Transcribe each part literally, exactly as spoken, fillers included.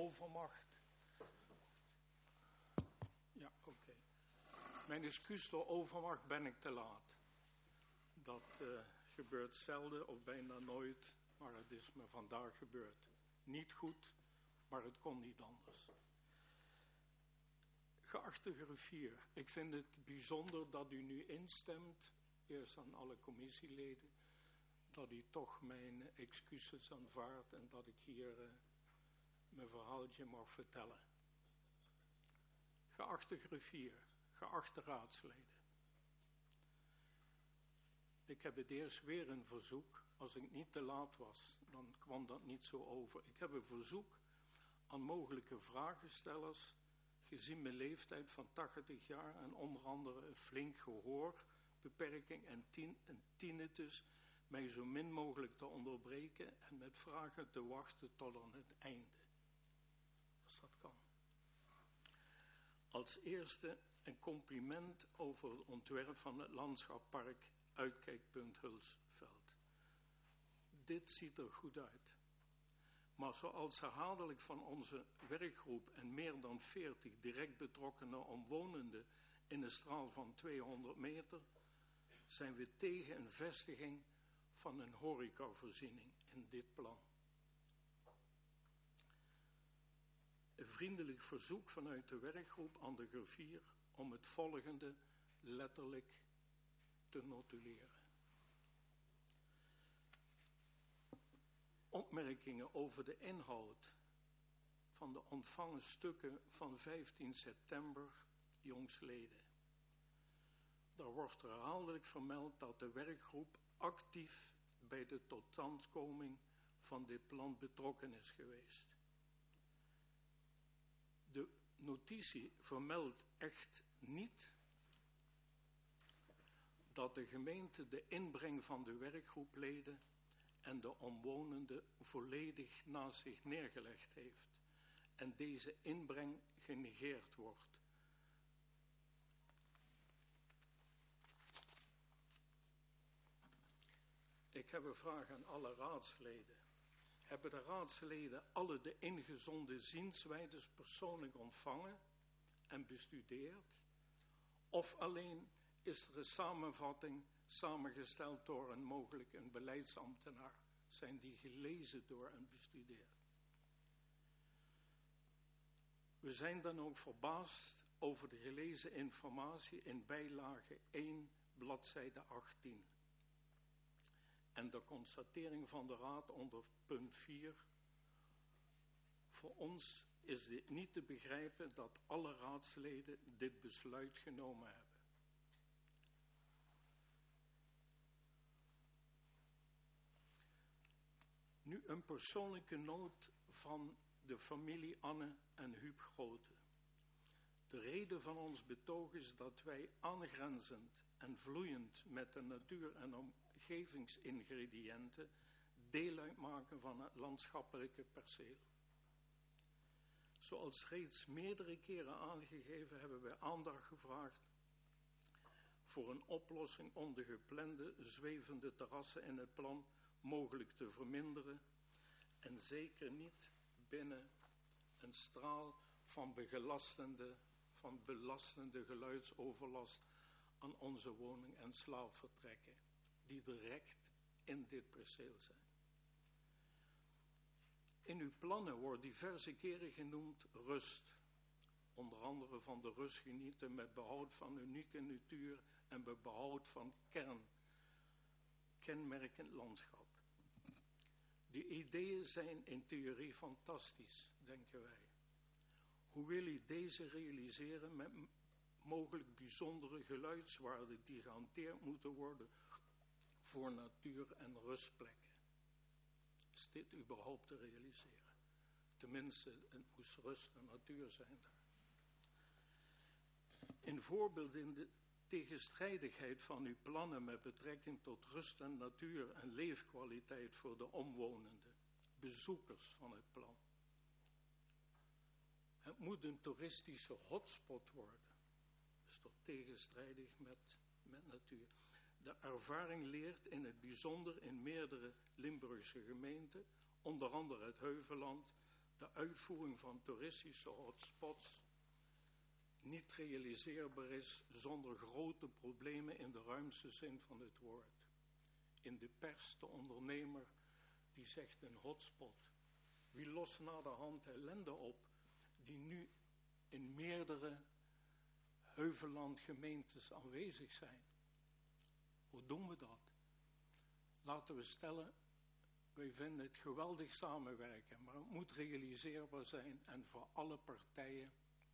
overmacht. Ja, oké. Okay. Mijn excuus door overmacht, ben ik te laat. Dat uh, gebeurt zelden of bijna nooit, maar het is me vandaag gebeurd. Niet goed, maar het kon niet anders. Geachte griffier, ik vind het bijzonder dat u nu instemt, eerst aan alle commissieleden, dat u toch mijn excuses aanvaardt en dat ik hier uh, mijn verhaaltje mag vertellen. Geachte griffier, geachte raadsleden. Ik heb het eerst weer een verzoek. Als ik niet te laat was, dan kwam dat niet zo over. Ik heb een verzoek aan mogelijke vragenstellers, gezien mijn leeftijd van tachtig jaar en onder andere een flink gehoorbeperking en, tien, en tinnitus, mij zo min mogelijk te onderbreken en met vragen te wachten tot aan het einde. Als dat kan. Als eerste een compliment over het ontwerp van het landschappark Uitkijkpunt Hulsveld. Dit ziet er goed uit. Maar zoals herhaaldelijk van onze werkgroep en meer dan veertig direct betrokkenen omwonenden in een straal van tweehonderd meter, zijn we tegen een vestiging van een horecavoorziening in dit plan. Een vriendelijk verzoek vanuit de werkgroep aan de griffier om het volgende letterlijk te notuleren. Opmerkingen over de inhoud van de ontvangen stukken van vijftien september jongstleden. Daar wordt herhaaldelijk vermeld dat de werkgroep actief bij de totstandkoming van dit plan betrokken is geweest. De notitie vermeldt echt niet dat de gemeente de inbreng van de werkgroepleden en de omwonenden volledig naast zich neergelegd heeft en deze inbreng genegeerd wordt. Ik heb een vraag aan alle raadsleden. Hebben de raadsleden alle de ingezonden zienswijzes persoonlijk ontvangen en bestudeerd? Of alleen is er een samenvatting samengesteld door een mogelijk een beleidsambtenaar? Zijn die gelezen door en bestudeerd? We zijn dan ook verbaasd over de gelezen informatie in bijlage één, bladzijde achttien. En de constatering van de Raad onder punt vier. Voor ons is dit niet te begrijpen dat alle raadsleden dit besluit genomen hebben. Nu een persoonlijke noot van de familie Anne en Huub Grote. De reden van ons betoog is dat wij aangrenzend en vloeiend met de natuur- en omgevingsingrediënten deel uitmaken van het landschappelijke perceel. Zoals reeds meerdere keren aangegeven hebben wij aandacht gevraagd voor een oplossing om de geplande zwevende terrassen in het plan mogelijk te verminderen en zeker niet binnen een straal van belastende, van belastende geluidsoverlast aan onze woning- en slaapvertrekken die direct in dit perceel zijn. In uw plannen wordt diverse keren genoemd rust. Onder andere van de rust genieten met behoud van unieke natuur en met behoud van kern, kenmerkend landschap. Die ideeën zijn in theorie fantastisch, denken wij. Hoe wil u deze realiseren met mogelijk bijzondere geluidswaarden die gehanteerd moeten worden voor natuur- en rustplekken? Is dit überhaupt te realiseren? Tenminste, het moest rust en natuur zijn daar. In voorbeeld in de tegenstrijdigheid van uw plannen met betrekking tot rust en natuur en leefkwaliteit voor de omwonenden, bezoekers van het plan. Het moet een toeristische hotspot worden. Dat is toch tegenstrijdig met, met natuur. De ervaring leert in het bijzonder in meerdere Limburgse gemeenten, onder andere het Heuvelland, de uitvoering van toeristische hotspots niet realiseerbaar is zonder grote problemen in de ruimste zin van het woord. In de pers de ondernemer die zegt een hotspot. Wie lost na de hand ellende op die nu in meerdere heuvellandgemeentes aanwezig zijn? Hoe doen we dat? Laten we stellen, wij vinden het geweldig samenwerken, maar het moet realiseerbaar zijn en voor alle partijen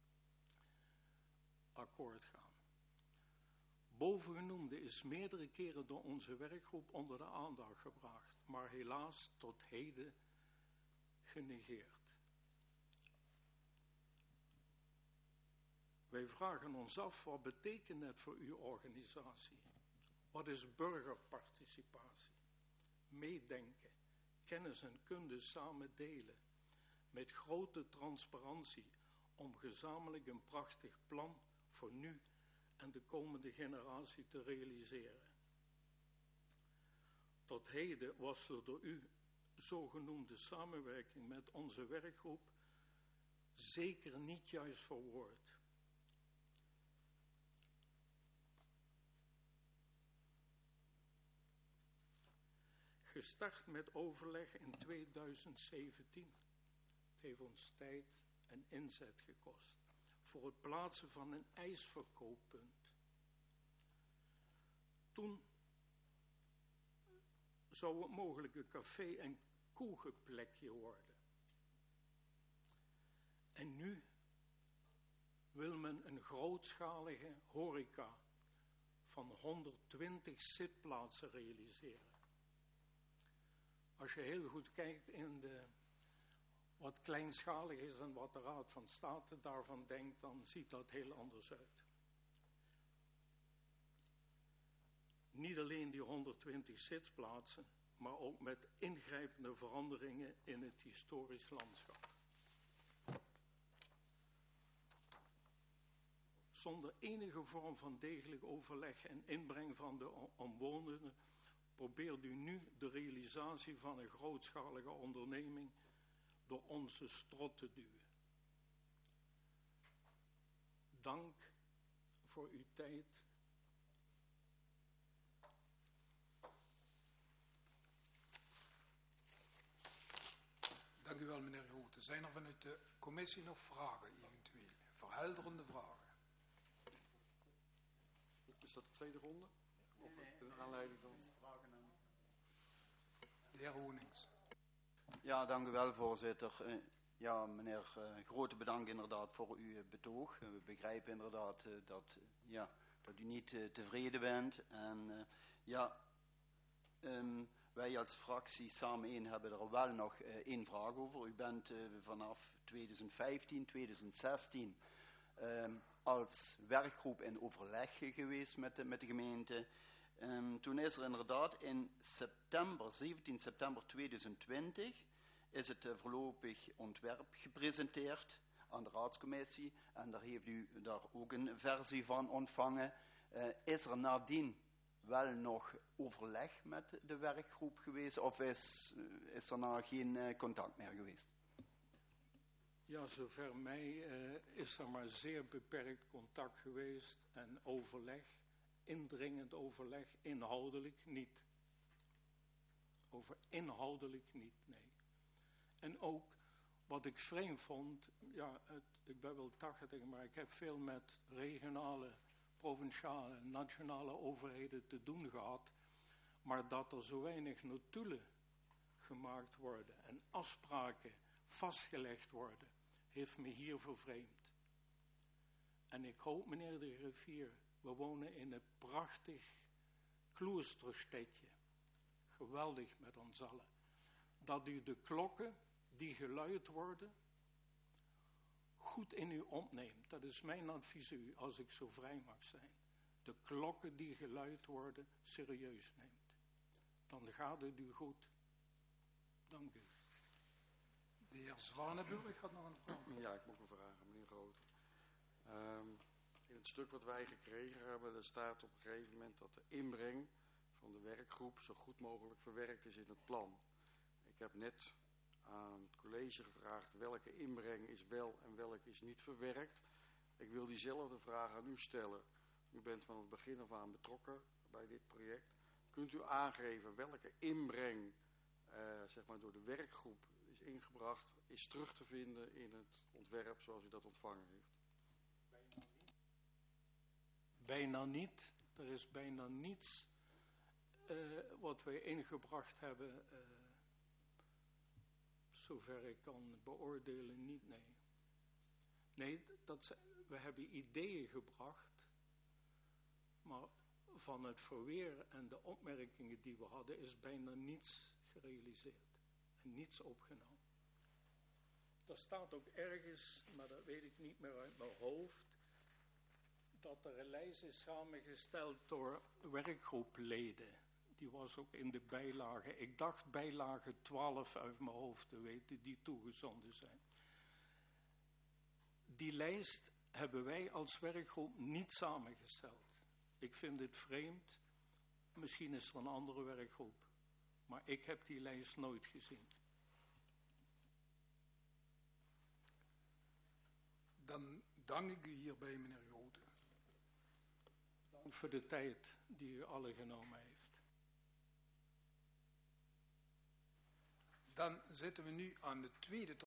akkoord gaan. Bovengenoemde is meerdere keren door onze werkgroep onder de aandacht gebracht, maar helaas tot heden genegeerd. Wij vragen ons af, wat betekent het voor uw organisatie? Wat is burgerparticipatie? Meedenken, kennis en kunde samen delen, met grote transparantie om gezamenlijk een prachtig plan voor nu en de komende generatie te realiseren. Tot heden was er door u zogenoemde samenwerking met onze werkgroep zeker niet juist verwoord. Gestart met overleg in tweeduizend zeventien. Het heeft ons tijd en inzet gekost voor het plaatsen van een ijsverkooppunt. Toen zou het mogelijk een café- en koegenplekje worden. En nu wil men een grootschalige horeca van honderdtwintig zitplaatsen realiseren. Als je heel goed kijkt in de, wat kleinschalig is en wat de Raad van State daarvan denkt, dan ziet dat heel anders uit. Niet alleen die honderdtwintig zitplaatsen, maar ook met ingrijpende veranderingen in het historisch landschap. Zonder enige vorm van degelijk overleg en inbreng van de omwonenden probeert u nu de realisatie van een grootschalige onderneming door onze strot te duwen. Dank voor uw tijd. Dank u wel, meneer Grote. Zijn er vanuit de commissie nog vragen, eventueel? Verhelderende vragen? Is dat de tweede ronde? Of een aanleiding van... De heer Honings. Ja, dank u wel, voorzitter. Uh, ja, meneer uh, Grote, bedankt inderdaad voor uw betoog. Uh, we begrijpen inderdaad uh, dat, uh, ja, dat u niet uh, tevreden bent. En uh, ja, um, wij als fractie samen één hebben er wel nog uh, één vraag over. U bent uh, vanaf tweeduizend vijftien, tweeduizend zestien um, als werkgroep in overleg geweest met de, met de gemeente. Um, toen is er inderdaad in september, zeventien september tweeduizend twintig, is het uh, voorlopig ontwerp gepresenteerd aan de raadscommissie. En daar heeft u daar ook een versie van ontvangen. Uh, is er nadien wel nog overleg met de werkgroep geweest of is, uh, is er nou geen uh, contact meer geweest? Ja, zover mij uh, is er maar zeer beperkt contact geweest en overleg. Indringend overleg, inhoudelijk niet. Over inhoudelijk niet, nee. En ook wat ik vreemd vond, ja, het, ik ben wel tachtig, maar ik heb veel met regionale, provinciale, nationale overheden te doen gehad, maar dat er zo weinig notulen gemaakt worden en afspraken vastgelegd worden, heeft me hier vervreemd. En ik hoop, meneer de griffier, we wonen in een prachtig kloosterstedje. Geweldig met ons allen. Dat u de klokken die geluid worden goed in u opneemt. Dat is mijn advies u, als ik zo vrij mag zijn. De klokken die geluid worden serieus neemt. Dan gaat het u goed. Dank u. De heer Zwanenburg had nog een vraag. Ja, ik moet een vraag, meneer Grote. Um, in het stuk wat wij gekregen hebben, er staat op een gegeven moment dat de inbreng van de werkgroep zo goed mogelijk verwerkt is in het plan. Ik heb net aan het college gevraagd welke inbreng is wel en welke is niet verwerkt. Ik wil diezelfde vraag aan u stellen. U bent van het begin af aan betrokken bij dit project. Kunt u aangeven welke inbreng uh, zeg maar door de werkgroep is ingebracht, is terug te vinden in het ontwerp zoals u dat ontvangen heeft? Bijna niet. Er is bijna niets uh, wat wij ingebracht hebben, uh, zover ik kan beoordelen, niet, nee. Nee, dat ze, we hebben ideeën gebracht, maar van het verweer en de opmerkingen die we hadden is bijna niets gerealiseerd en niets opgenomen. Er staat ook ergens, maar dat weet ik niet meer uit mijn hoofd, dat er een lijst is samengesteld door werkgroepleden. Die was ook in de bijlage, ik dacht bijlage twaalf uit mijn hoofd te weten, die toegezonden zijn. Die lijst hebben wij als werkgroep niet samengesteld. Ik vind het vreemd, misschien is er een andere werkgroep, maar ik heb die lijst nooit gezien. Dan dank ik u hierbij, meneer Grote. Dank voor de tijd die u alle genomen heeft. Dan zitten we nu aan de tweede